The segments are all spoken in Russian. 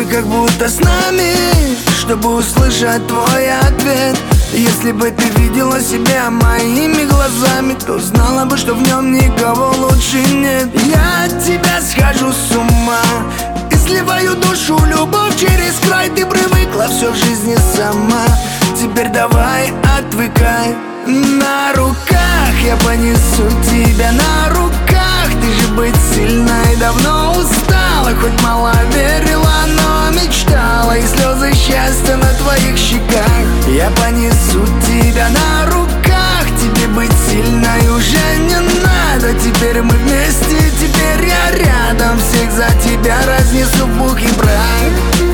как будто с нами, чтобы услышать твой ответ. Если бы ты видела себя моими глазами, то знала бы, что в нем никого лучше нет. Я от тебя схожу с ума и сливаю душу, любовь через край. Ты привыкла все в жизни сама, теперь давай отвыкай. На руках я понесу тебя, на руках. Ты же быть сильной давно устала, хоть мало верила, но мечтала. И слезы счастья на твоих щеках. Я понесу тебя на руках. Тебе быть сильной уже не надо. Теперь мы вместе, теперь я рядом. Всех за тебя разнесу в пух и прах.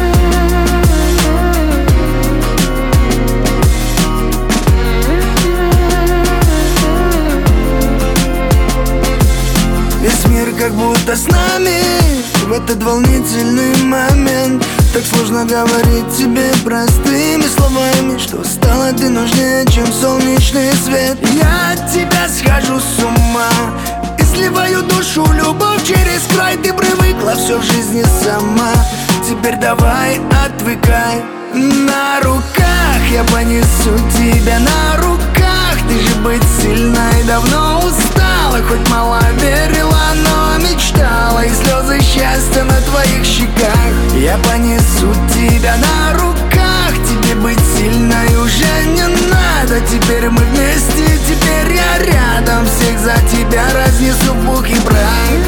Весь мир как будто с нами в этот волнительный момент. Так сложно говорить тебе простыми словами, что стала ты нужнее, чем солнечный свет. Я от тебя схожу с ума и сливаю душу, любовь через край. Ты привыкла все в жизни сама, теперь давай отвыкай. На руках я понесу тебя, на руках. Ты же быть сильной давно устала, хоть мало верила, но мечтала. И слезы счастья на твоих щеках. Я понесу тебя на руках. Тебе быть сильной уже не надо. Теперь мы вместе, теперь я рядом. Всех за тебя разнесу в пух и прах.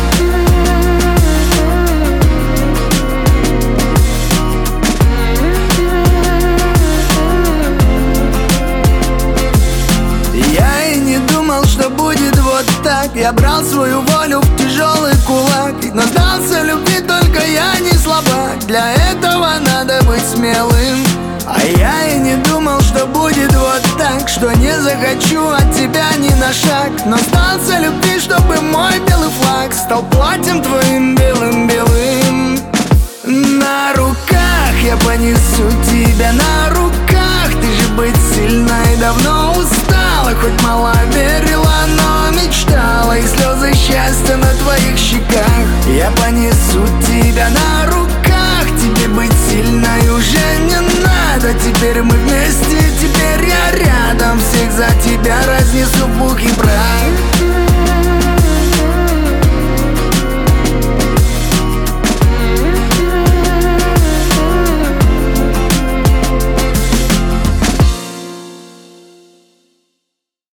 Я брал свою волю в тяжелый кулак, но сдался любви, только я не слабак. Для этого надо быть смелым. А я и не думал, что будет вот так, что не захочу от тебя ни на шаг. Но сдался любви, чтобы мой белый флаг стал платьем твоим белым-белым. На руках я понесу тебя, на руках. Ты же быть сильной давно устала, хоть мало верила, но мечтала. И слезы счастья на твоих щеках. Я понесу тебя на руках. Тебе быть сильной уже не надо. Теперь мы вместе, теперь я рядом. Всех за тебя разнесу в пух и прах.